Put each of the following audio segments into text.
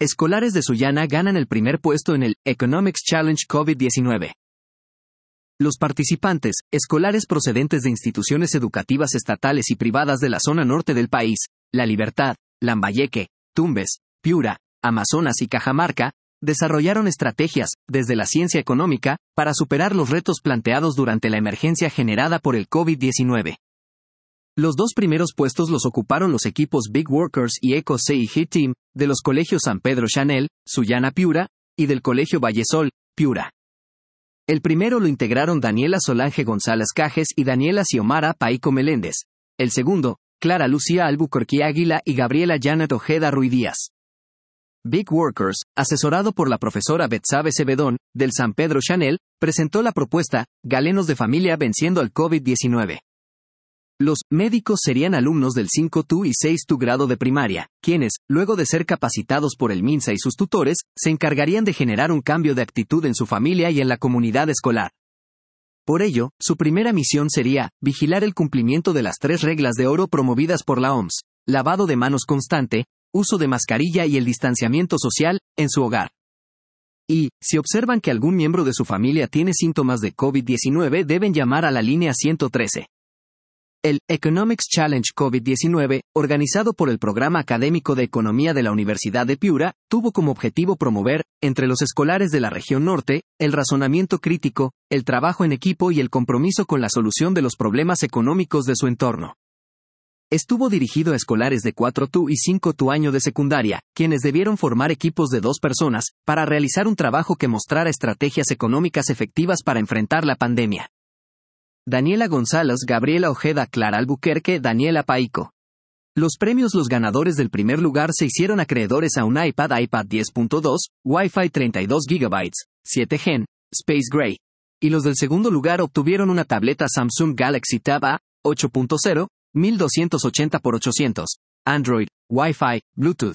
Escolares de Sullana ganan el primer puesto en el Economics Challenge COVID-19. Los participantes, escolares procedentes de instituciones educativas estatales y privadas de la zona norte del país, La Libertad, Lambayeque, Tumbes, Piura, Amazonas y Cajamarca, desarrollaron estrategias, desde la ciencia económica, para superar los retos planteados durante la emergencia generada por el COVID-19. Los dos primeros puestos los ocuparon los equipos Big Workers y Eco CIG Team, de los colegios San Pedro Chanel, Sullana Piura, y del colegio Vallesol, Piura. El primero lo integraron Daniela Solange González Cajes y Daniela Xiomara Paico Meléndez. El segundo, Clara Lucía Albuquerque Águila y Gabriela Janet Ojeda Ruiz Díaz. Big Workers, asesorado por la profesora Betsabe Cebedón, del San Pedro Chanel, presentó la propuesta, Galenos de Familia venciendo al COVID-19. Los médicos serían alumnos del 5TU y 6TU grado de primaria, quienes, luego de ser capacitados por el MINSA y sus tutores, se encargarían de generar un cambio de actitud en su familia y en la comunidad escolar. Por ello, su primera misión sería vigilar el cumplimiento de las 3 reglas de oro promovidas por la OMS: lavado de manos constante, uso de mascarilla y el distanciamiento social, en su hogar. Y, si observan que algún miembro de su familia tiene síntomas de COVID-19, deben llamar a la línea 113. El Economics Challenge COVID-19, organizado por el Programa Académico de Economía de la Universidad de Piura, tuvo como objetivo promover, entre los escolares de la región norte, el razonamiento crítico, el trabajo en equipo y el compromiso con la solución de los problemas económicos de su entorno. Estuvo dirigido a escolares de 4TU y 5TU año de secundaria, quienes debieron formar equipos de 2 personas, para realizar un trabajo que mostrara estrategias económicas efectivas para enfrentar la pandemia. Daniela González, Gabriela Ojeda, Clara Albuquerque, Daniela Paico. Los premios. Los ganadores del primer lugar se hicieron acreedores a un iPad 10.2, Wi-Fi 32 GB, 7 Gen, Space Gray. Y los del segundo lugar obtuvieron una tableta Samsung Galaxy Tab A, 8.0, 1280x800, Android, Wi-Fi, Bluetooth.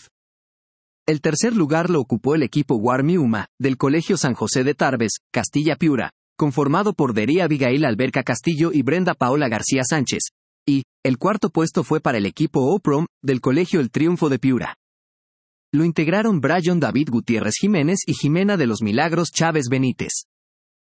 El tercer lugar lo ocupó el equipo Warmiuma, del Colegio San José de Tarbes, Castilla Piura, conformado por Dería Abigail Alberca Castillo y Brenda Paola García Sánchez. Y, el cuarto puesto fue para el equipo OPROM, del Colegio El Triunfo de Piura. Lo integraron Brian David Gutiérrez Jiménez y Jimena de los Milagros Chávez Benítez.